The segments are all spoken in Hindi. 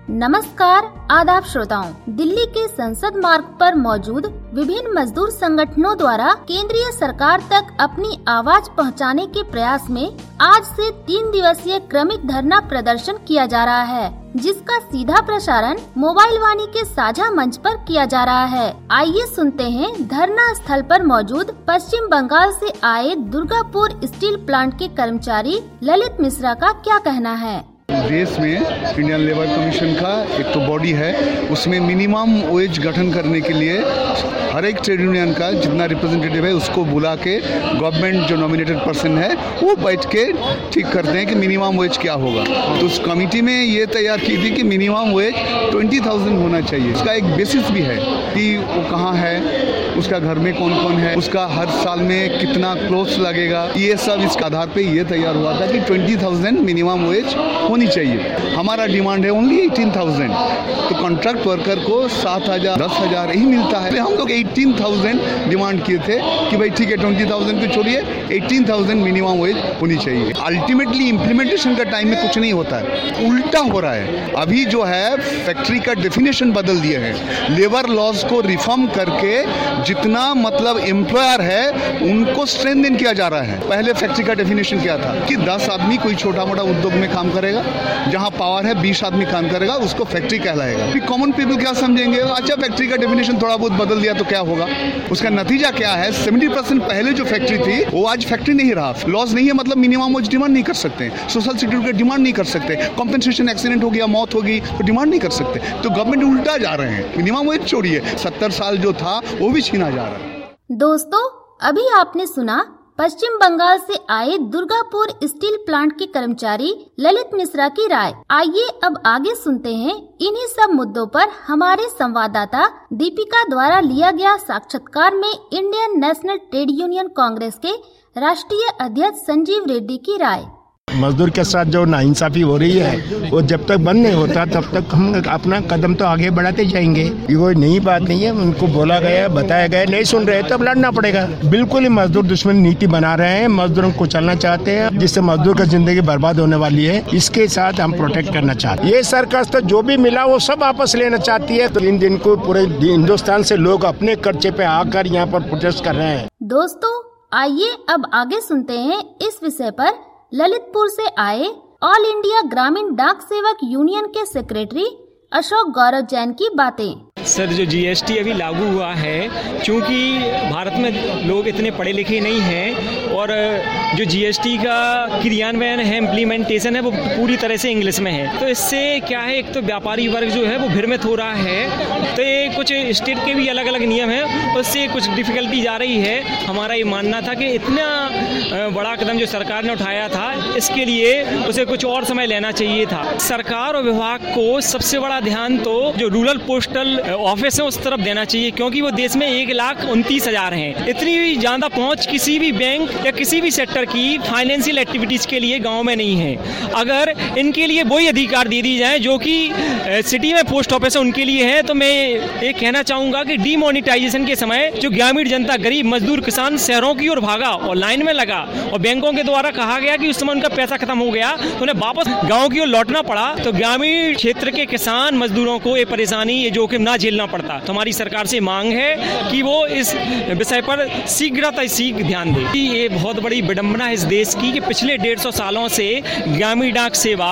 नमस्कार आदाब श्रोताओं, दिल्ली के संसद मार्ग पर मौजूद विभिन्न मजदूर संगठनों द्वारा केंद्रीय सरकार तक अपनी आवाज पहुंचाने के प्रयास में आज से 3 दिवसीय क्रमिक धरना प्रदर्शन किया जा रहा है, जिसका सीधा प्रसारण मोबाइल वाणी के साझा मंच पर किया जा रहा है। आइए सुनते हैं धरना स्थल पर मौजूद पश्चिम बंगाल से आए दुर्गापुर स्टील प्लांट के कर्मचारी ललित मिश्रा का क्या कहना है। देश में इंडियन लेबर कमीशन का एक तो बॉडी है, उसमें मिनिमम वेज गठन करने के लिए हर एक ट्रेड यूनियन का जितना रिप्रेजेंटेटिव है उसको बुला के गवर्नमेंट जो नॉमिनेटेड पर्सन है वो बैठ के ठीक करते हैं कि मिनिमम वेज क्या होगा। तो उस कमेटी में ये तैयार की थी कि मिनिमम वेज 20,000 होना चाहिए। उसका एक बेसिस भी है कि वो कहाँ है, उसका घर में कौन कौन है, उसका हर साल में कितना क्लोथ लगेगा, ये सब इसके आधार पे ये तैयार हुआ था कि 20,000 मिनिमम वेज होनी चाहिए। हमारा डिमांड है ओनली 18,000। तो कॉन्ट्रैक्ट वर्कर को 7,000 10,000 यही मिलता है। हम लोग 18,000 डिमांड किए थे कि भाई ठीक है 20,000 को छोड़िए, 18,000 मिनिमम वेज होनी चाहिए। अल्टीमेटली इम्प्लीमेंटेशन का टाइम में कुछ नहीं होता है, उल्टा हो रहा है। अभी जो है फैक्ट्री का डेफिनेशन बदल दिए हैं, लेबर लॉज को रिफॉर्म करके जितना मतलब एम्प्लॉयर है उनको स्ट्रेंथन किया जा रहा है। पहले फैक्ट्री का डेफिनेशन क्या था कि 10 आदमी कोई छोटा मोटा उद्योग में काम करेगा, जहां पावर है 20 आदमी काम करेगा, उसको फैक्ट्री कहलाएगा। फिर कॉमन पीपल क्या समझेंगे, अच्छा फैक्ट्री का डेफिनेशन थोड़ा बहुत बदल दिया तो क्या होगा। उसका नतीजा क्या है, 70% पहले जो फैक्ट्री थी वो आज फैक्ट्री नहीं रहा। लॉस नहीं है मतलब मिनिमम वेज डिमांड नहीं कर सकते, सोशल सिक्योरिटी का डिमांड नहीं कर सकते, कॉम्पेंसेशन एक्सीडेंट हो गया, मौत होगी तो डिमांड नहीं कर सकते। तो गवर्नमेंट उल्टा जा रहे हैं, मिनिमम वेज छोड़िए 70 साल जो था वो भी छीना जा रहा है। दोस्तों, अभी आपने सुना पश्चिम बंगाल से आए दुर्गापुर स्टील प्लांट के कर्मचारी ललित मिश्रा की राय। आइए अब आगे सुनते हैं इन्हीं सब मुद्दों पर हमारे संवाददाता दीपिका द्वारा लिया गया साक्षात्कार में Indian National Trade Union Congress के राष्ट्रीय अध्यक्ष संजीव रेड्डी की राय। मजदूर के साथ जो नाइंसाफी हो रही है वो जब तक बंद नहीं होता तब तक हम अपना कदम तो आगे बढ़ाते जाएंगे। ये कोई नई बात नहीं है, उनको बोला गया, बताया गया, नहीं सुन रहे तो अब लड़ना पड़ेगा। बिल्कुल ही मजदूर दुश्मन नीति बना रहे हैं, मजदूरों को चलना चाहते हैं जिससे मजदूर की जिंदगी बर्बाद होने वाली है। इसके साथ हम प्रोटेक्ट करना चाहते हैं। ये सरकार तो जो भी मिला वो सब वापस लेना चाहती है। तो इन दिन को पूरे हिंदुस्तान से लोग अपने खर्चे पे आकर यहाँ पर प्रोटेस्ट कर रहे हैं। दोस्तों, आइए अब आगे सुनते हैं इस विषय पर ललितपुर से आए ऑल इंडिया ग्रामीण डाक सेवक यूनियन के सेक्रेटरी अशोक गौरव जैन की बातें। सर, जो जीएसटी अभी लागू हुआ है, क्योंकि भारत में लोग इतने पढ़े लिखे नहीं हैं और जो जीएसटी का क्रियान्वयन है, इम्प्लीमेंटेशन है, वो पूरी तरह से इंग्लिश में है। तो इससे क्या है, एक तो व्यापारी वर्ग जो है वो भ्रमित हो रहा है। तो ये कुछ स्टेट के भी अलग अलग नियम हैं, उससे कुछ डिफिकल्टी जा रही है। हमारा ये मानना था कि इतना बड़ा कदम जो सरकार ने उठाया था, इसके लिए उसे कुछ और समय लेना चाहिए था। सरकार और विभाग को सबसे बड़ा ध्यान तो जो रूरल पोस्टल ऑफिस है उस तरफ देना चाहिए, क्योंकि वो देश में 1,29,000 हैं। इतनी ज्यादा पहुंच किसी भी बैंक या किसी भी सेक्टर की फाइनेंशियल एक्टिविटीज के लिए गांव में नहीं है। अगर इनके लिए वही अधिकार दे दी जाए जो कि सिटी में पोस्ट ऑफिस है उनके लिए है, तो मैं ये कहना चाहूंगा कि डीमोनेटाइजेशन के समय जो ग्रामीण जनता, गरीब मजदूर किसान शहरों की ओर भागा और लाइन में लगा और बैंकों के द्वारा कहा गया कि उस समय उनका पैसा खत्म हो गया तो उन्हें वापस गाँव की ओर लौटना पड़ा। तो ग्रामीण क्षेत्र के किसान मजदूरों को ये परेशानी, ये जोखिम ना झेलना पड़ता। तो हमारी सरकार से मांग है कि वो इस विषय पर शीघ्र ध्यान दे। ये बहुत बड़ी विडंबना है इस देश की कि पिछले 150 सालों से ग्रामीण डाक सेवा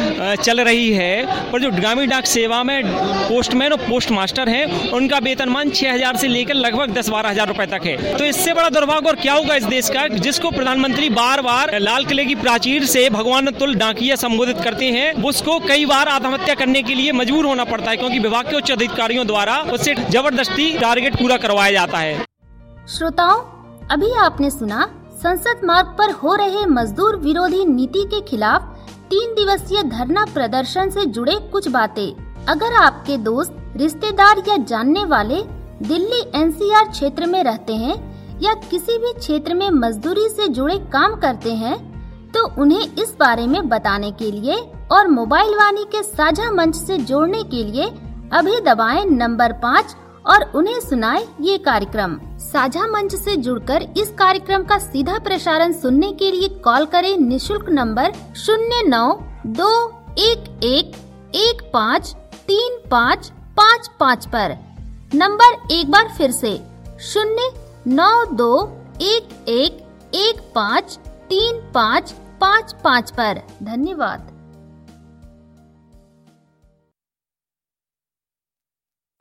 चल रही है, पर जो ग्रामीण डाक सेवा में पोस्टमैन और पोस्ट मास्टर हैं उनका वेतनमान 6,000 से लेकर लगभग 10-12,000 रुपए तक है। तो इससे बड़ा दुर्भाग्य और क्या होगा इस देश का, जिसको प्रधानमंत्री बार बार लाल किले की प्राचीर से भगवान तुल्य डाकिया संबोधित करते हैं, उसको कई बार आत्महत्या करने के लिए मजबूर होना पड़ता है, क्योंकि विभाग के उच्च अधिकारियों द्वारा उससे जबरदस्ती टारगेट पूरा करवाया जाता है। श्रोताओं, अभी आपने सुना संसद मार्ग पर हो रहे मजदूर विरोधी नीति के खिलाफ 3 दिवसीय धरना प्रदर्शन से जुड़े कुछ बातें। अगर आपके दोस्त, रिश्तेदार या जानने वाले दिल्ली एनसीआर क्षेत्र में रहते हैं या किसी भी क्षेत्र में मजदूरी से जुड़े काम करते हैं, तो उन्हें इस बारे में बताने के लिए और मोबाइल वाणी के साझा मंच से जोड़ने के लिए अभी दबाएं नंबर 5 और उन्हें सुनाए ये कार्यक्रम। साझा मंच से जुड़कर इस कार्यक्रम का सीधा प्रसारण सुनने के लिए कॉल करें निशुल्क नंबर 09211115 3555 पर। नंबर एक बार फिर से 09211153555 पर। धन्यवाद।